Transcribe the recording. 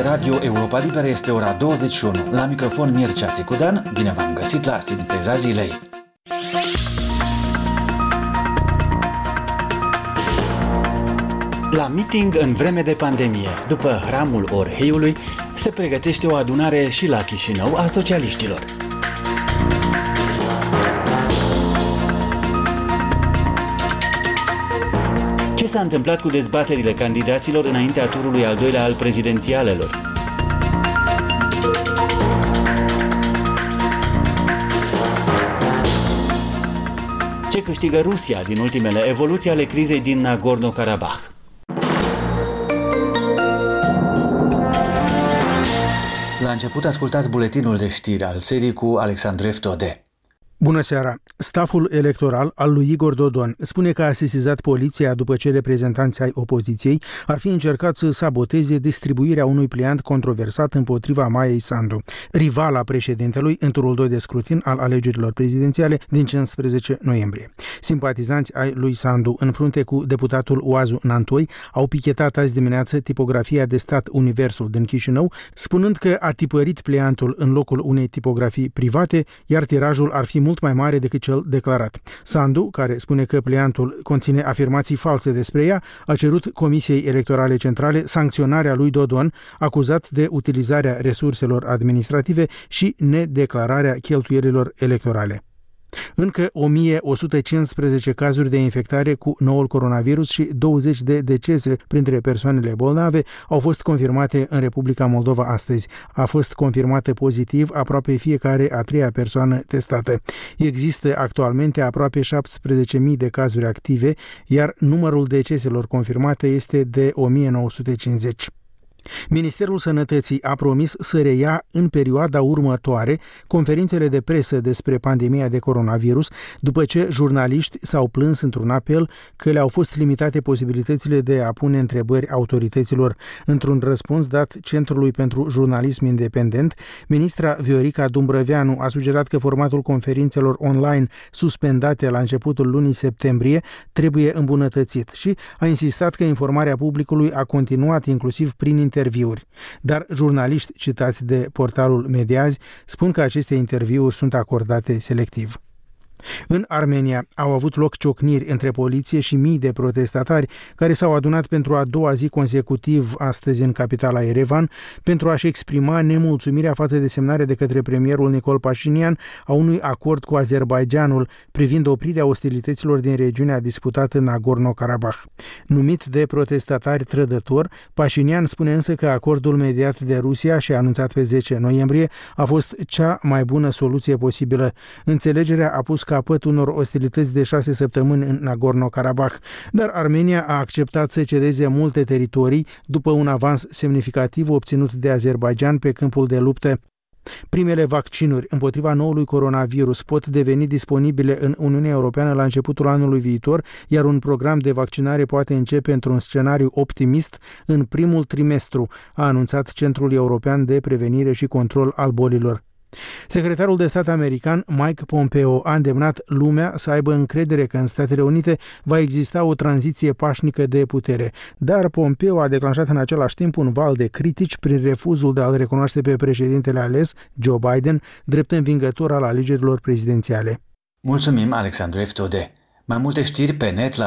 Radio Europa Liberă este ora 21. La microfon Mircea Țicudan, bine v-am găsit la Sinteza Zilei. La meeting în vreme de pandemie, după hramul Orheiului, se pregătește o adunare și la Chișinău a socialiștilor. Ce s-a întâmplat cu dezbaterile candidaților înaintea turului al doilea al prezidențialelor? Ce câștigă Rusia din ultimele evoluții ale crizei din Nagorno-Karabakh? La început ascultați buletinul de știri al serii cu Alexandru Eftode. Bună seara! Staful electoral al lui Igor Dodon spune că a sesizat poliția după ce reprezentanții ai opoziției ar fi încercat să saboteze distribuirea unui pliant controversat împotriva Maiei Sandu, rivala președintelui în turul 2 de scrutin al alegerilor prezidențiale din 15 noiembrie. Simpatizanți ai lui Sandu, în frunte cu deputatul Oazu Nantoi, au pichetat azi dimineață tipografia de stat Universul din Chișinău, spunând că a tipărit pliantul în locul unei tipografii private, iar tirajul ar fi mult mai mare decât cel declarat. Sandu, care spune că pliantul conține afirmații false despre ea, a cerut Comisiei Electorale Centrale sancționarea lui Dodon, acuzat de utilizarea resurselor administrative și nedeclararea cheltuielilor electorale. Încă 1115 cazuri de infectare cu noul coronavirus și 20 de decese printre persoanele bolnave au fost confirmate în Republica Moldova astăzi. A fost confirmată pozitiv aproape fiecare a treia persoană testată. Există actualmente aproape 17.000 de cazuri active, iar numărul deceselor confirmate este de 1950. Ministerul Sănătății a promis să reia în perioada următoare conferințele de presă despre pandemia de coronavirus, după ce jurnaliști s-au plâns într-un apel că le-au fost limitate posibilitățile de a pune întrebări autorităților. Într-un răspuns dat Centrului pentru Jurnalism Independent, ministra Viorica Dumbrăveanu a sugerat că formatul conferințelor online suspendate la începutul lunii septembrie trebuie îmbunătățit și a insistat că informarea publicului a continuat inclusiv prin interviuri. Dar jurnaliști citați de portalul Mediazi spun că aceste interviuri sunt acordate selectiv. În Armenia au avut loc ciocniri între poliție și mii de protestatari care s-au adunat pentru a doua zi consecutiv astăzi în capitala Yerevan pentru a-și exprima nemulțumirea față de semnarea de către premierul Nicol Pașinian a unui acord cu Azerbaidjanul privind oprirea ostilităților din regiunea disputată Nagorno-Karabakh. Numit de protestatari trădător, Pașinian spune însă că acordul mediat de Rusia și anunțat pe 10 noiembrie a fost cea mai bună soluție posibilă. Înțelegerea a pus capăt unor ostilități de 6 săptămâni în Nagorno-Karabakh, dar Armenia a acceptat să cedeze multe teritorii după un avans semnificativ obținut de Azerbaidjan pe câmpul de luptă. Primele vaccinuri împotriva noului coronavirus pot deveni disponibile în Uniunea Europeană la începutul anului viitor, iar un program de vaccinare poate începe într-un scenariu optimist în primul trimestru, a anunțat Centrul European de Prevenire și Control al Bolilor. Secretarul de stat american Mike Pompeo a îndemnat lumea să aibă încredere că în Statele Unite va exista o tranziție pașnică de putere, dar Pompeo a declanșat în același timp un val de critici prin refuzul de a-l recunoaște pe președintele ales, Joe Biden, drept învingător al alegerilor prezidențiale. Mulțumim, Alexandru Eftode. Mai multe știri pe net la